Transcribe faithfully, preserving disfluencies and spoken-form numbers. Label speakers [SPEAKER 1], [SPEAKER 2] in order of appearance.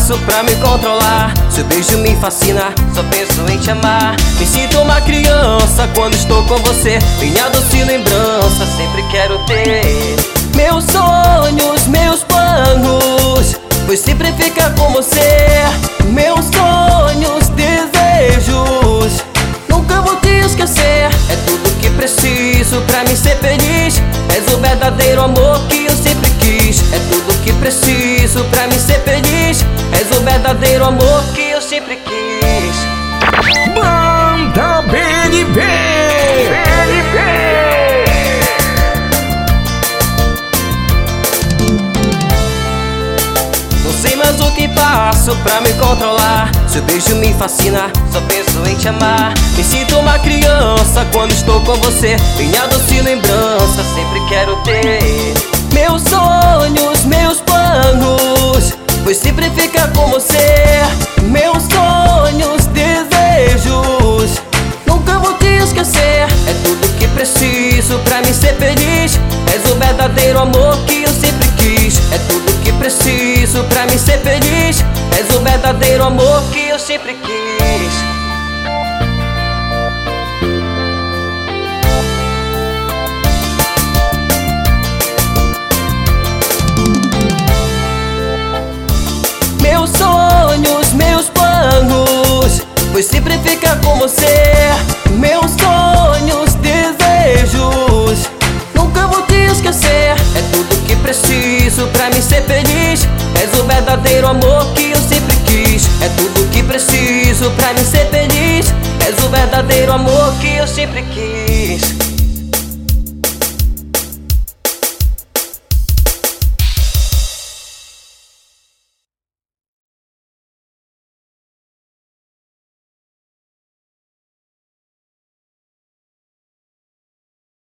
[SPEAKER 1] faço pra me controlar? Seu beijo me fascina, só penso em te amar. Me sinto uma criança quando estou com você. Minha doce lembrança sempre quero ter. Meus sonhos, meus planos, pois sempre ficar com você. Meus sonhos, desejos, nunca vou te esquecer. É tudo que preciso pra me ser feliz. És o verdadeiro amor que eu sempre quis. É tudo que preciso pra me ser feliz. És o verdadeiro amor que eu sempre quis.
[SPEAKER 2] Banda B N B! B N B!
[SPEAKER 1] Não sei mais o que faço pra me controlar. Seu beijo me fascina, só penso em te amar. Me sinto uma criança quando estou com você. Minha doce lembrança sempre quero ter. Meus sonhos, meus planos, pois sempre ficar com você. Meus sonhos, desejos, nunca vou te esquecer. É tudo que preciso pra me ser feliz. És o verdadeiro amor que eu sempre quis. É tudo que preciso pra me ser feliz. És o verdadeiro amor que eu sempre quis. Meus sonhos, meus planos, pois sempre ficar com você. Meus sonhos, desejos, nunca vou te esquecer. É tudo que preciso pra me ser feliz. És o verdadeiro amor que eu sempre quis. É tudo que preciso pra me ser feliz. És o verdadeiro amor que eu sempre quis.